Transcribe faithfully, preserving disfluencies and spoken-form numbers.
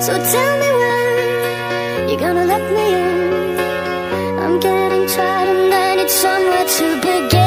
So tell me when you're gonna let me in. I'm getting tired and I need somewhere to begin.